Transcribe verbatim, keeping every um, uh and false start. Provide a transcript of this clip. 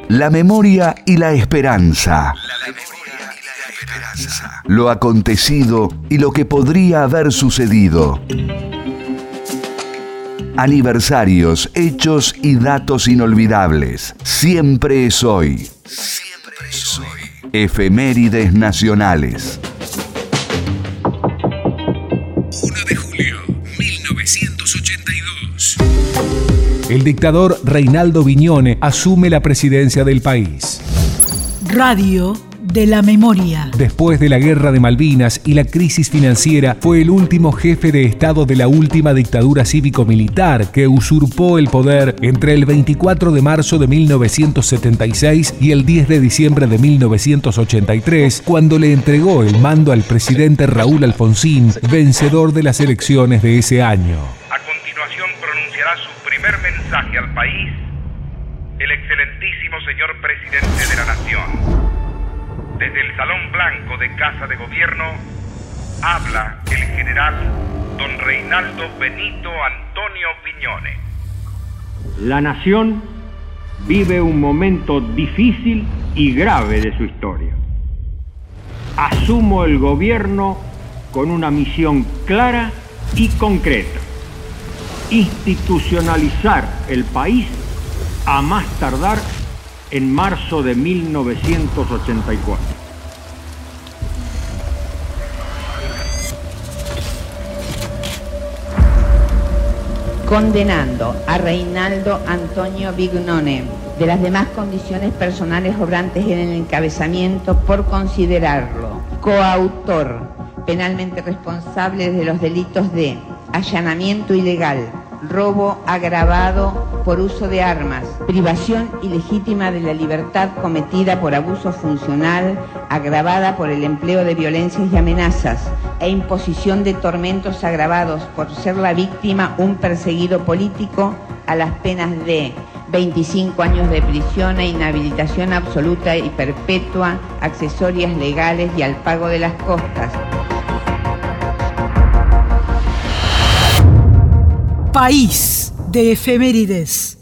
La memoria y la esperanza. Lo acontecido y lo que podría haber sucedido. Aniversarios, hechos y datos inolvidables. Siempre es hoy. Siempre es hoy. Efemérides nacionales. uno de julio, mil novecientos ochenta y dos. El dictador Reinaldo Viñone asume la presidencia del país. Radio de la memoria. Después de la Guerra de Malvinas y la crisis financiera, fue el último jefe de Estado de la última dictadura cívico-militar que usurpó el poder entre el veinticuatro de marzo de mil novecientos setenta y seis y el diez de diciembre de mil novecientos ochenta y tres, cuando le entregó el mando al presidente Raúl Alfonsín, vencedor de las elecciones de ese año. A continuación pronunciará su primer mensaje al país el excelentísimo señor presidente de la Nación. Desde el Salón Blanco de Casa de Gobierno, habla el general don Reinaldo Benito Antonio Viñone. La nación vive un momento difícil y grave de su historia. Asumo el gobierno con una misión clara y concreta: institucionalizar el país a más tardar en marzo de mil novecientos ochenta y cuatro. Condenando a Reinaldo Antonio Vignone de las demás condiciones personales obrantes en el encabezamiento por considerarlo coautor penalmente responsable de los delitos de allanamiento ilegal, robo agravado por uso de armas, privación ilegítima de la libertad cometida por abuso funcional, agravada por el empleo de violencias y amenazas, e imposición de tormentos agravados por ser la víctima un perseguido político, a las penas de veinticinco años de prisión e inhabilitación absoluta y perpetua, accesorias legales y al pago de las costas. País de efemérides.